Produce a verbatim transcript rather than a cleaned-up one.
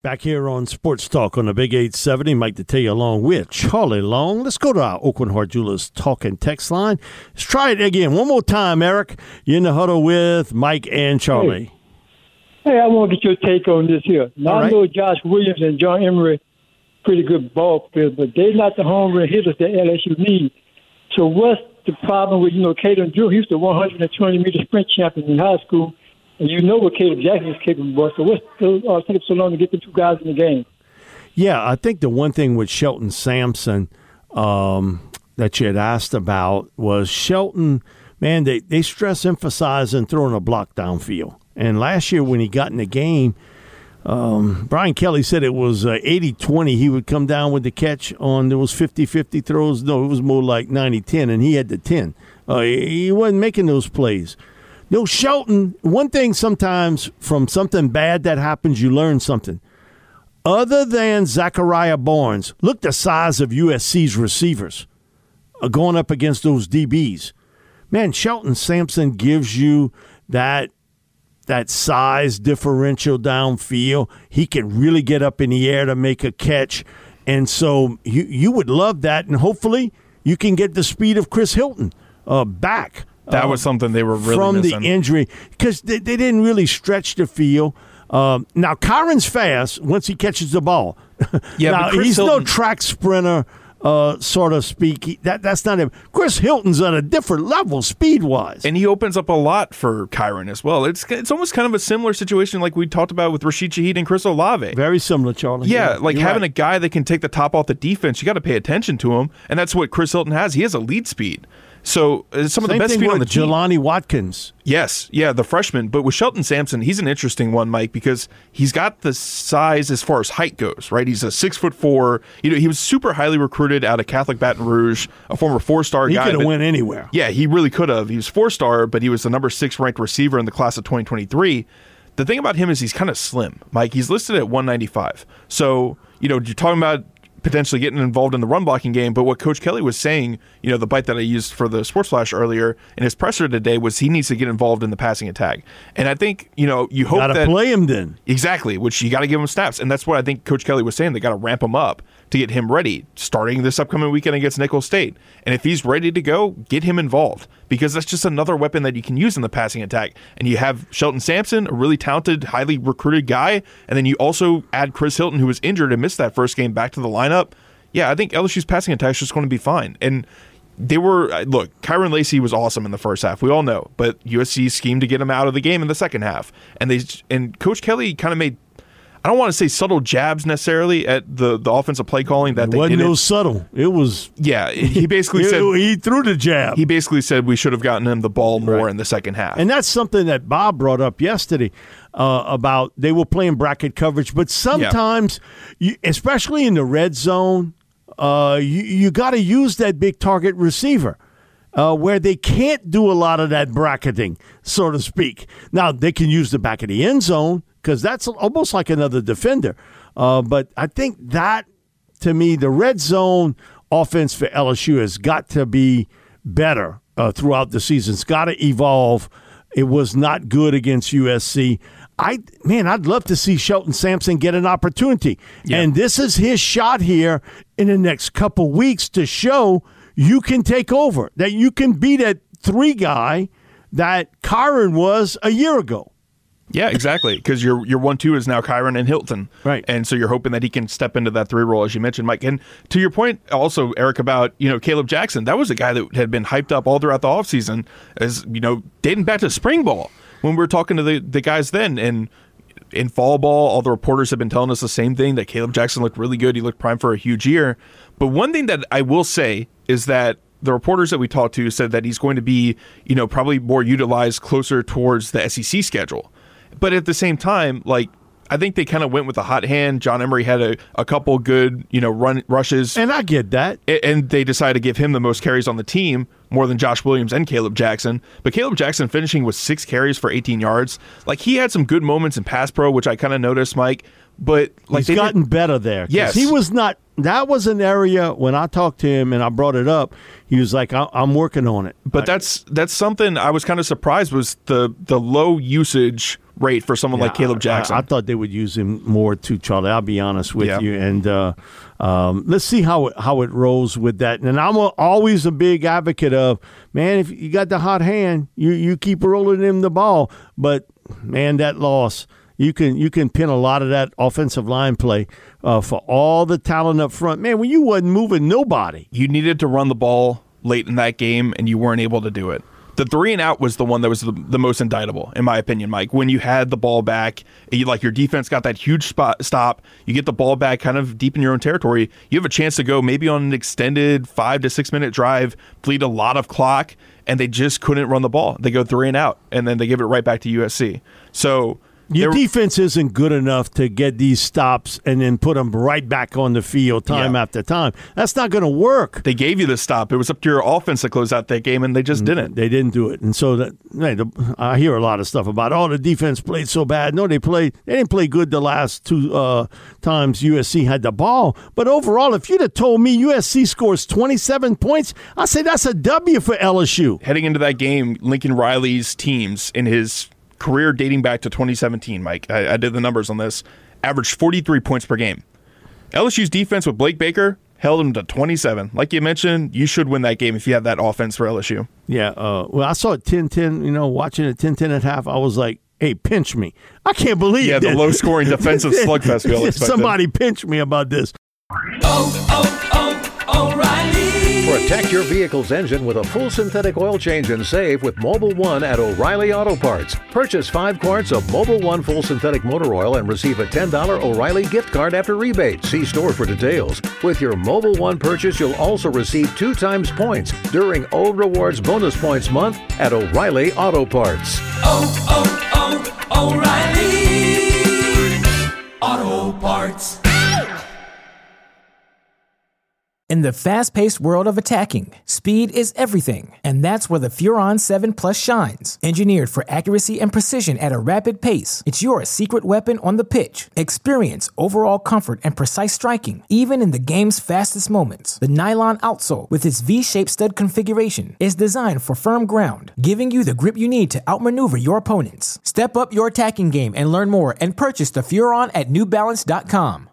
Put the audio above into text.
Back here on Sports Talk on the Big eight seventy, Mike Detillier along with Charlie Long. Let's go to our Aucoin Hart Jewelers Talk and Text line. Let's try it again. One more time, Eric. You're in the huddle with Mike and Charlie. Hey, hey I want to get your take on this here. Now, right. I know Josh Williams and John Emery, pretty good ball players, but they're not the home run hitters that L S U needs. So what's the problem with, you know, Caden Drew? He was the one hundred twenty meter sprint champion in high school. And you know what Caleb Jackson is capable of. So what's the, uh, taking so long to get the two guys in the game? Yeah, I think the one thing with Shelton Sampson um, that you had asked about was Shelton, man, they, they stress emphasizing throwing a block downfield. And last year when he got in the game, um, Brian Kelly said it was uh, eighty twenty. He would come down with the catch on those fifty-fifty throws. No, it was more like ninety ten, and he had the ten. Uh, he wasn't making those plays. No, Shelton, one thing sometimes from something bad that happens, you learn something. Other than Zachariah Barnes, look the size of U S C's receivers uh, going up against those D Bs. Man, Shelton Sampson gives you that that size differential downfield. He can really get up in the air to make a catch. And so you, you would love that, and hopefully you can get the speed of Chris Hilton uh, back. That was something they were really from missing. the injury, because they, they didn't really stretch the field. Um, now, Kyron's fast once he catches the ball. Yeah, now, but Chris he's Hilton, no track sprinter, uh, so to speak. He, that That's not him. Chris Hilton's on a different level speed-wise. and he opens up a lot for Kyron as well. It's it's almost kind of a similar situation like we talked about with Rashid Shaheed and Chris Olave. Very similar, Charlie. Yeah, like You're having right. a guy that can take the top off the defense, you got to pay attention to him, and that's what Chris Hilton has. He has a lead speed. So uh, some of Same the best thing speed with on the team. Jelani Watkins. Yes, yeah, the freshman. But with Shelton Sampson, he's an interesting one, Mike, because he's got the size as far as height goes, right? He's a six foot four. You know, he was super highly recruited out of Catholic Baton Rouge, a former four star He guy. could have but- went anywhere. Yeah, he really could have. He was four star, but he was the number six ranked receiver in the class of twenty twenty-three. The thing about him is he's kind of slim, Mike. He's listed at one ninety-five. So, you know, you're talking about potentially getting involved in the run blocking game, but what Coach Kelly was saying, you know, the bite that I used for the Sports Flash earlier in his presser today was he needs to get involved in the passing attack. And I think, you know, you hope Got to that play him then. Exactly, which you got to give him snaps. And that's what I think Coach Kelly was saying. They got to ramp him up to get him ready starting this upcoming weekend against Nicholls State. And if he's ready to go, get him involved, because that's just another weapon that you can use in the passing attack. And you have Shelton Sampson, a really talented, highly recruited guy, and then you also add Chris Hilton, who was injured and missed that first game, back to the lineup. Yeah, I think L S U's passing attack is just going to be fine. And they were, look, Kyron Lacey was awesome in the first half. We all know. But U S C schemed to get him out of the game in the second half. And they and Coach Kelly kind of made, I don't want to say subtle jabs necessarily at the, the offensive play calling that It they wasn't didn't. no subtle. It was. Yeah, he basically said he threw the jab. he basically said we should have gotten him the ball more Right. in the second half. And that's something that Bob brought up yesterday uh, about they were playing bracket coverage, but sometimes, you, especially in the red zone, uh, you, you got to use that big target receiver uh, where they can't do a lot of that bracketing, so to speak. Now, they can use the back of the end zone because that's almost like another defender. Uh, but I think that, to me, the red zone offense for L S U has got to be better uh, throughout the season. It's got to evolve. It was not good against U S C. I man, I'd love to see Shelton Sampson get an opportunity. Yeah. And this is his shot here in the next couple weeks to show you can take over, that you can be that three guy that Kyron was a year ago. Yeah, exactly. Because your your one two is now Kyron and Hilton, Right. And so you're hoping that he can step into that three role, as you mentioned, Mike. And to your point, also Eric, about you know Caleb Jackson, that was a guy that had been hyped up all throughout the offseason, as you know, dating back to spring ball when we were talking to the the guys then, and in fall ball, all the reporters have been telling us the same thing, that Caleb Jackson looked really good. He looked primed for a huge year. But one thing that I will say is that the reporters that we talked to said that he's going to be, you know, probably more utilized closer towards the S E C schedule. But at the same time, like, I think they kind of went with a hot hand. John Emery had a, a couple good, you know, run rushes. And I get that. And they decided to give him the most carries on the team, more than Josh Williams and Caleb Jackson. But Caleb Jackson finishing with six carries for eighteen yards. Like, he had some good moments in pass pro, which I kind of noticed, Mike. But like He's they gotten didn't- better there. 'Cause Yes. He was not that was an area when I talked to him and I brought it up, he was like, I, I'm working on it. But that's that's something I was kind of surprised was the the low usage rate for someone yeah, like Caleb Jackson. I, I thought they would use him more too, Charlie. I'll be honest with yeah. you. And uh, um, let's see how it, how it rolls with that. And I'm a, always a big advocate of, man, if you got the hot hand, you, you keep rolling him the ball. But, man, that loss, you can you can pin a lot of that offensive line play uh, for all the talent up front. Man, when you wasn't moving nobody. You needed to run the ball late in that game, and you weren't able to do it. The three and out was the one that was the, the most indictable, in my opinion, Mike. When you had the ball back, you, like your defense got that huge spot stop, you get the ball back kind of deep in your own territory, you have a chance to go maybe on an extended five to six minute drive, bleed a lot of clock, and they just couldn't run the ball. They go three and out, and then they give it right back to U S C. So your defense isn't good enough to get these stops and then put them right back on the field time yeah. after time. That's not going to work. They gave you the stop. It was up to your offense to close out that game, and they just mm, didn't. They didn't do it. And so that hey, the, I hear a lot of stuff about, oh, the defense played so bad. No, they played. They didn't play good the last two uh, times U S C had the ball. But overall, if you'd have told me U S C scores twenty-seven points, I'd say that's a W for L S U. Heading into that game, Lincoln Riley's teams in his career dating back to twenty seventeen, Mike, I, I did the numbers on this, averaged forty-three points per game. L S U's defense with Blake Baker held him to twenty-seven. Like you mentioned, you should win that game if you have that offense for L S U. Yeah, uh, well, I saw it ten ten, you know, watching it ten ten at half, I was like, hey, pinch me. I can't believe Yeah, that. the low-scoring defensive slugfest we all expected. Somebody pinch me about this. Oh, oh, oh, O'Reilly. Protect your vehicle's engine with a full synthetic oil change and save with Mobil one at O'Reilly Auto Parts. Purchase five quarts of Mobil one full synthetic motor oil and receive a ten dollars O'Reilly gift card after rebate. See store for details. With your Mobil one purchase, you'll also receive two times points during Old Rewards Bonus Points Month at O'Reilly Auto Parts. Oh, oh, oh, O'Reilly Auto Parts. In the fast-paced world of attacking, speed is everything, and that's where the Furon seven Plus shines. Engineered for accuracy and precision at a rapid pace, it's your secret weapon on the pitch. Experience overall comfort and precise striking, even in the game's fastest moments. The nylon outsole, with its V-shaped stud configuration, is designed for firm ground, giving you the grip you need to outmaneuver your opponents. Step up your attacking game and learn more and purchase the Furon at New Balance dot com.